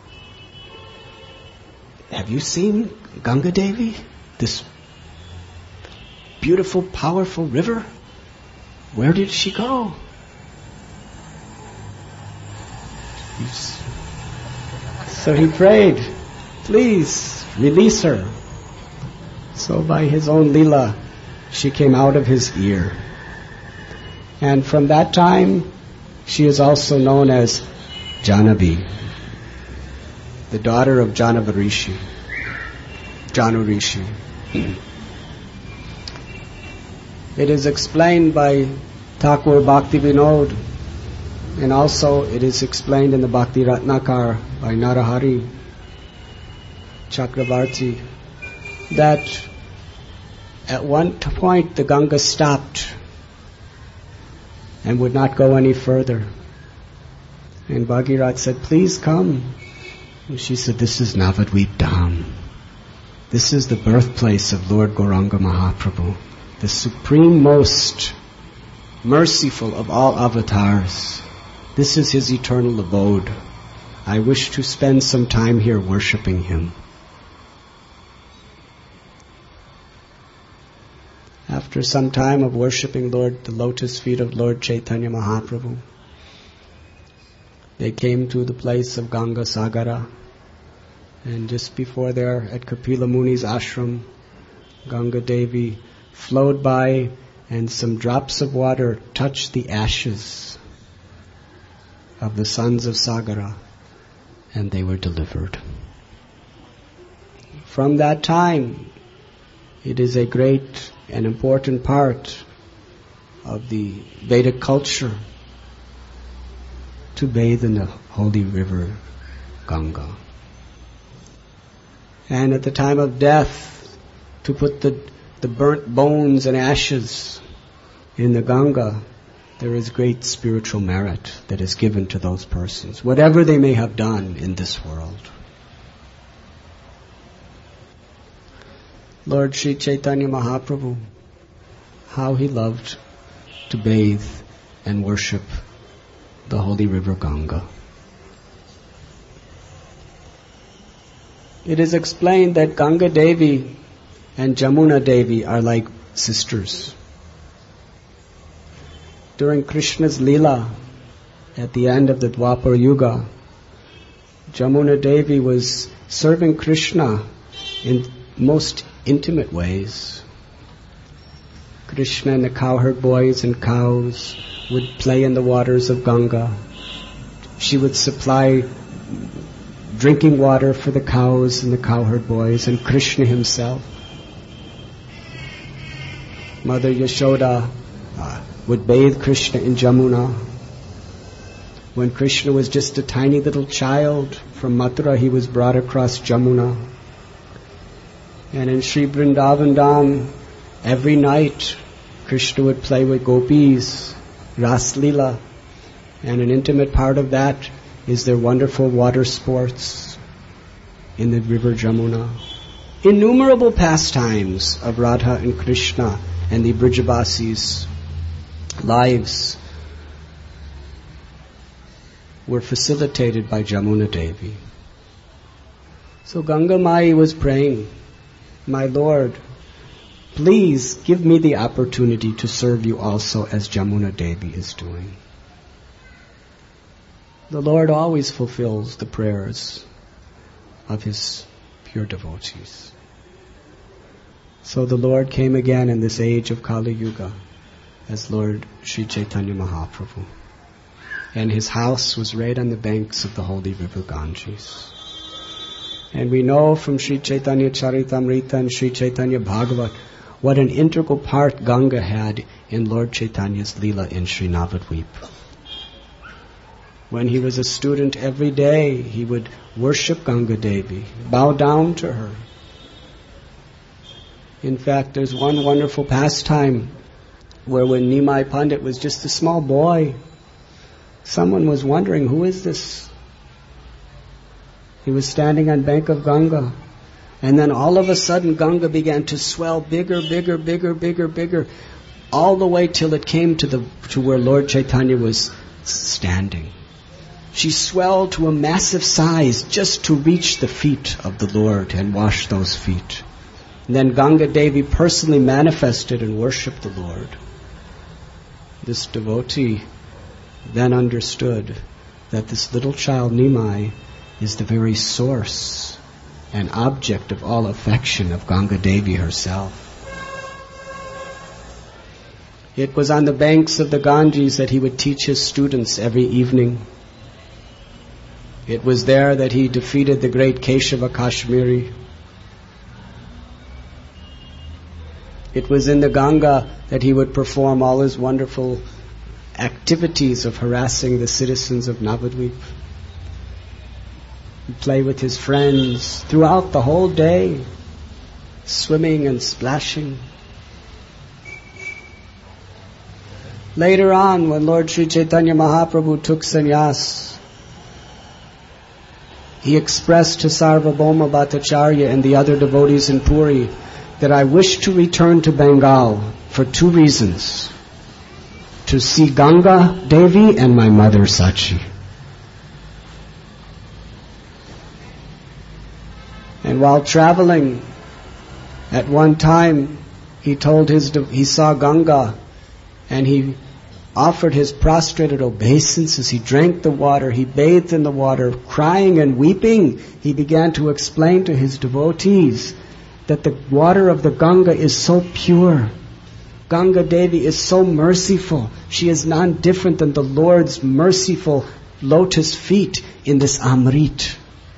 Have you seen Ganga Devi? This beautiful, powerful river? Where did she go? So he prayed, please release her. So by his own Leela, she came out of his ear. And from that time, she is also known as Janavi, the daughter of Janu Rishi. It is explained by Thakur Bhakti Vinod, and also it is explained in the Bhakti Ratnakar by Narahari Chakravarti, that at one point the Ganga stopped and would not go any further. And Bhagirath said, "Please come." And she said, "This is Navadvip Dham. This is the birthplace of Lord Gauranga Mahaprabhu, the supreme most merciful of all avatars. This is his eternal abode. I wish to spend some time here worshipping him." After some time of worshipping the lotus feet of Lord Chaitanya Mahaprabhu, they came to the place of Ganga Sagara, and just before there at Kapila Muni's ashram, Ganga Devi flowed by, and some drops of water touched the ashes of the sons of Sagara, and they were delivered. From that time, it is a great and important part of the Vedic culture to bathe in the holy river Ganga. And at the time of death, to put the burnt bones and ashes in the Ganga, there is great spiritual merit that is given to those persons, whatever they may have done in this world. Lord Sri Chaitanya Mahaprabhu, how he loved to bathe and worship the holy river Ganga. It is explained that Ganga Devi and Jamuna Devi are like sisters. During Krishna's Leela, at the end of the Dwapar Yuga, Jamuna Devi was serving Krishna in most intimate ways. Krishna and the cowherd boys and cows would play in the waters of Ganga. She would supply drinking water for the cows and the cowherd boys, and Krishna himself. Mother Yashoda would bathe Krishna in Jamuna. When Krishna was just a tiny little child from Mathura, he was brought across Jamuna. And in Sri Vrindavan Dham, every night Krishna would play with gopis, Ras Leela, and an intimate part of that is their wonderful water sports in the river Jamuna. Innumerable pastimes of Radha and Krishna and the Brijavasis' lives were facilitated by Jamuna Devi. So Ganga Mai was praying, "My Lord, please give me the opportunity to serve you also as Jamuna Devi is doing." The Lord always fulfills the prayers of His pure devotees. So the Lord came again in this age of Kali Yuga as Lord Sri Chaitanya Mahaprabhu. And His house was right on the banks of the holy river Ganges. And we know from Sri Chaitanya Charitamrita and Sri Chaitanya Bhagavat what an integral part Ganga had in Lord Chaitanya's Leela in Sri Navadvip. When he was a student every day, he would worship Ganga Devi, bow down to her. In fact, there's one wonderful pastime where when Nimai Pandit was just a small boy, someone was wondering, who is this? He was standing on bank of Ganga, and then all of a sudden Ganga began to swell bigger, all the way till it came to where Lord Chaitanya was standing. She swelled to a massive size just to reach the feet of the Lord and wash those feet. And then Ganga Devi personally manifested and worshipped the Lord. This devotee then understood that this little child Nimai is the very source and object of all affection of Ganga Devi herself. It was on the banks of the Ganges that he would teach his students every evening. It was there that he defeated the great Keshava Kashmiri. It was in the Ganga that he would perform all his wonderful activities of harassing the citizens of Navadvip. He'd play with his friends throughout the whole day, swimming and splashing. Later on, when Lord Sri Chaitanya Mahaprabhu took sannyas, he expressed to Sarvabhauma Bhattacharya and the other devotees in Puri that I wish to return to Bengal for two reasons: to see Ganga Devi and my mother Sachi. And while traveling, at one time he saw Ganga, and he offered his prostrated obeisance. He drank the water, he bathed in the water, crying and weeping. He began to explain to his devotees that the water of the Ganga is so pure. Ganga Devi is so merciful. She is none different than the Lord's merciful lotus feet in this Amrit.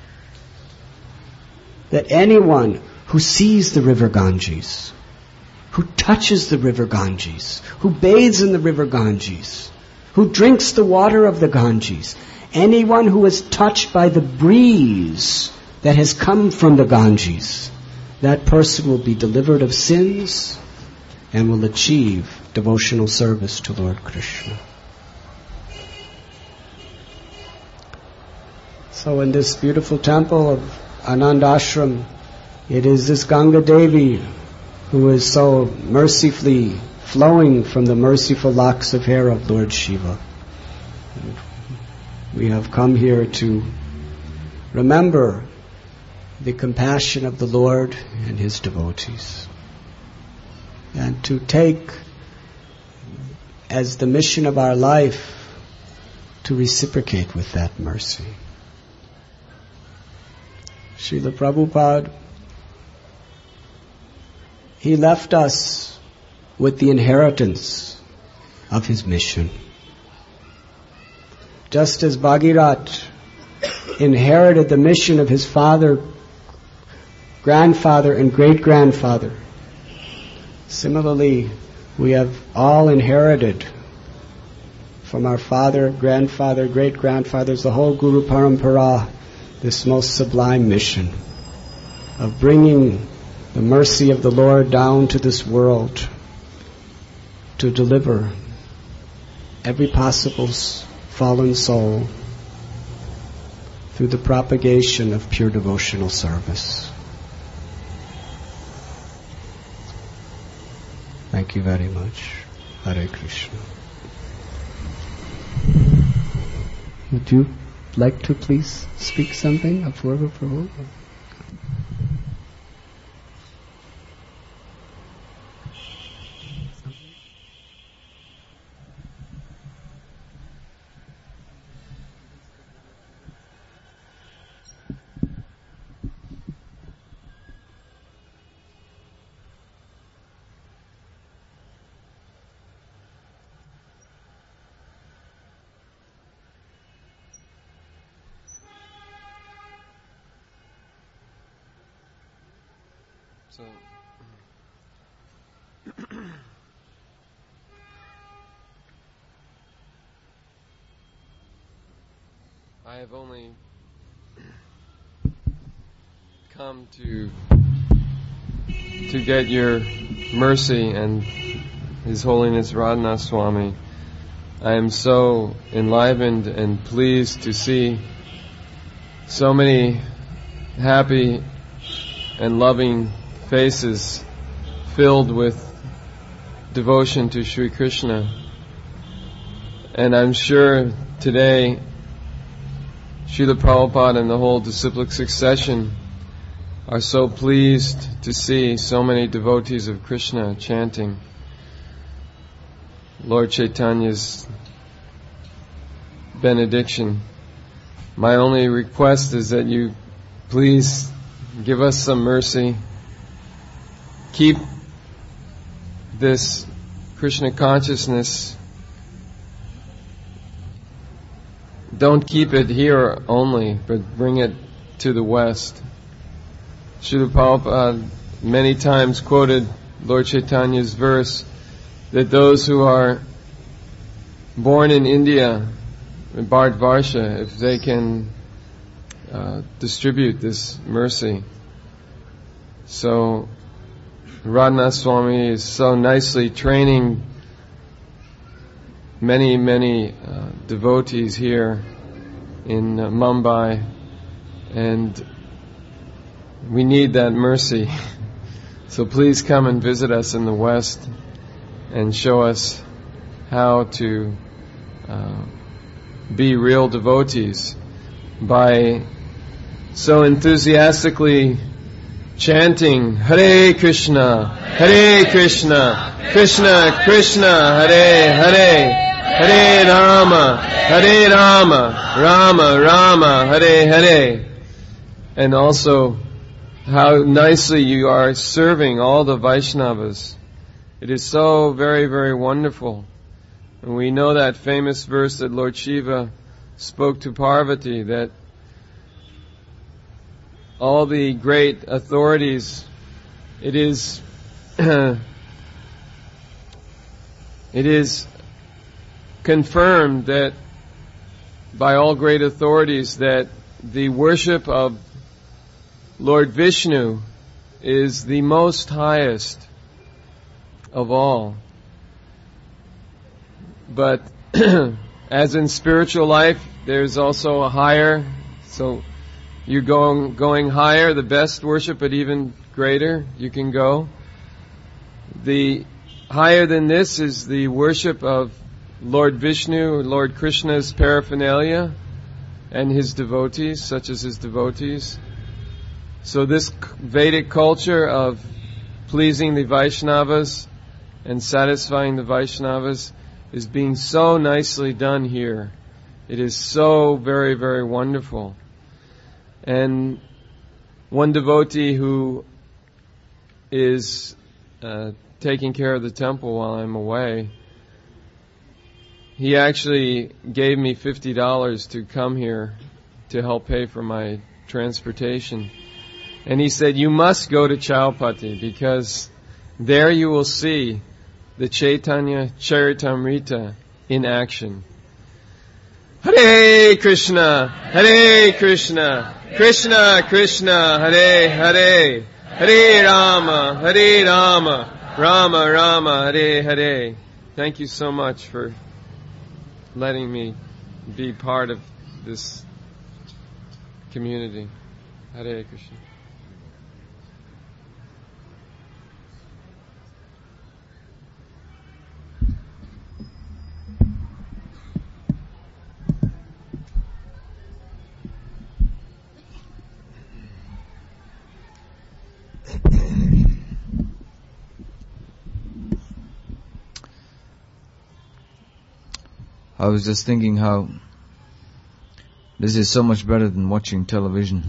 That anyone who sees the river Ganges, who touches the river Ganges, who bathes in the river Ganges, who drinks the water of the Ganges, anyone who is touched by the breeze that has come from the Ganges, that person will be delivered of sins and will achieve devotional service to Lord Krishna. So in this beautiful temple of Anand Ashram, it is this Ganga Devi who is so mercifully flowing from the merciful locks of hair of Lord Shiva. We have come here to remember the compassion of the Lord and His devotees, and to take as the mission of our life to reciprocate with that mercy. Srila Prabhupada, he left us with the inheritance of his mission. Just as Bhagirath inherited the mission of his father, grandfather, and great-grandfather, similarly, we have all inherited from our father, grandfather, great-grandfathers, the whole Guru Parampara, this most sublime mission of bringing the mercy of the Lord down to this world to deliver every possible fallen soul through the propagation of pure devotional service. Thank you very much. Hare Krishna. Would you like to please speak something, Apurva Prabhu? So, I have only come to get your mercy and His Holiness Radhanath Swami. I am so enlivened and pleased to see so many happy and loving faces filled with devotion to Sri Krishna. And I'm sure today Srila Prabhupada and the whole disciplic succession are so pleased to see so many devotees of Krishna chanting Lord Chaitanya's benediction. My only request is that you please give us some mercy. Keep this Krishna consciousness. Don't keep it here only, but bring it to the West. Srila Prabhupada many times quoted Lord Chaitanya's verse that those who are born in India, in Bharatvarsha, if they can distribute this mercy. So Radhanath Swami is so nicely training many devotees here in Mumbai, and we need that mercy. So please come and visit us in the West and show us how to be real devotees by so enthusiastically chanting Hare Krishna, Krishna Krishna, Hare Hare, Hare Rama, Rama Rama, Hare Hare. And also how nicely you are serving all the Vaishnavas. It is so very wonderful. And we know that famous verse that Lord Shiva spoke to Parvati, that all the great authorities, it is confirmed that by all great authorities that the worship of Lord Vishnu is the most highest of all. But as in spiritual life, there's also a higher, so you're going higher, the best worship, but even greater you can go. The higher than this is the worship of Lord Vishnu, Lord Krishna's paraphernalia, and his devotees, such as his devotees. So this Vedic culture of pleasing the Vaishnavas and satisfying the Vaishnavas is being so nicely done here. It is so very wonderful. And one devotee who is taking care of the temple while I'm away, he actually gave me $50 to come here to help pay for my transportation. And he said, you must go to Chaupati because there you will see the Chaitanya Charitamrita in action. Hare Krishna, Krishna Krishna, Hare Hare, Hare Rama, Rama Rama, Hare Hare. Thank you so much for letting me be part of this community. Hare Krishna. I was just thinking how this is so much better than watching television.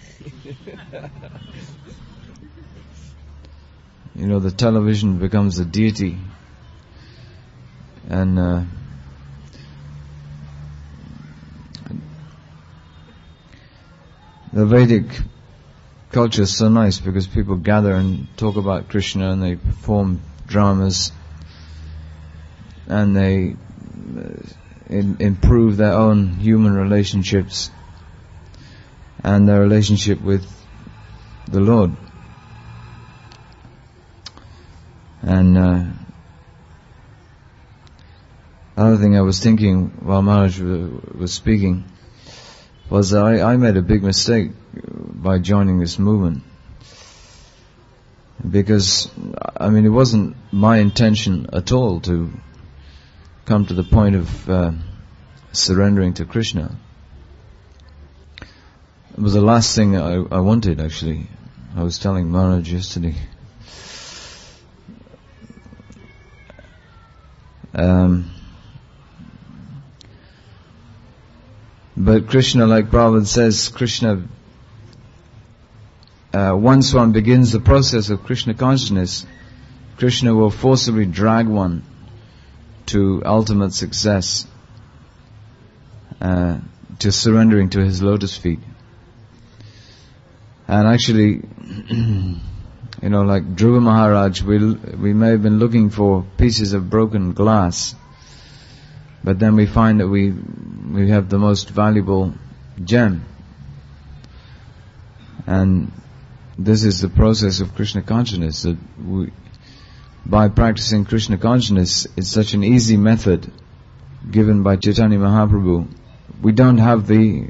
You know, the television becomes a deity, and the Vedic culture is so nice because people gather and talk about Krishna, and they perform dramas, and they improve their own human relationships and their relationship with the Lord. And another thing I was thinking while Maharaj was speaking was that I made a big mistake by joining this movement, because I mean it wasn't my intention at all to come to the point of surrendering to Krishna. It was the last thing I wanted, actually. I was telling Maharaj yesterday. But Krishna, like Prabhupada says, Krishna once one begins the process of Krishna consciousness, Krishna will forcibly drag one to ultimate success, to surrendering to his lotus feet. And actually, like Dhruva Maharaj, we may have been looking for pieces of broken glass, but then we find that we have the most valuable gem. And this is the process of Krishna consciousness, that by practicing Krishna consciousness, it's such an easy method given by Chaitanya Mahaprabhu. We don't have the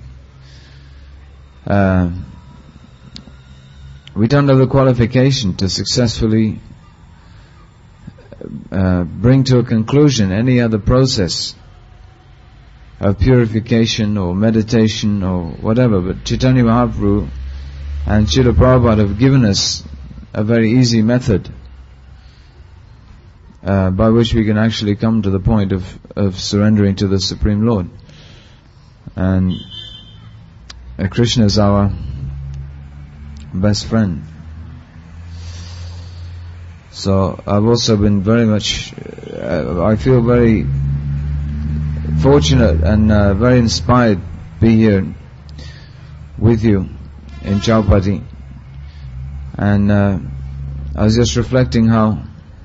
qualification to successfully bring to a conclusion any other process of purification or meditation or whatever, but Chaitanya Mahaprabhu and Srila Prabhupada have given us a very easy method by which we can actually come to the point of surrendering to the Supreme Lord. And Krishna is our best friend. So I've also been very much, I feel very fortunate and very inspired to be here with you in Chowpatty. And I was just reflecting how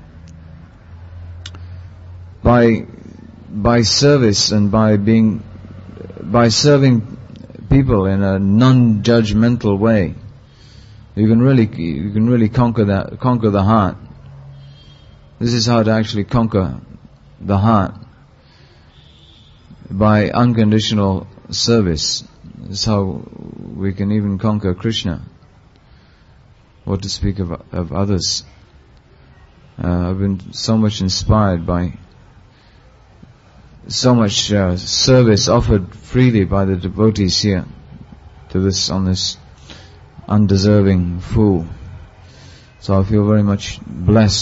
by service and by serving people in a non-judgmental way, you can really conquer the heart. This is how to actually conquer the heart, by unconditional service. This is how we can even conquer Krishna. What to speak of others. I've been so much inspired by so much service offered freely by the devotees here on this undeserving fool. So I feel very much blessed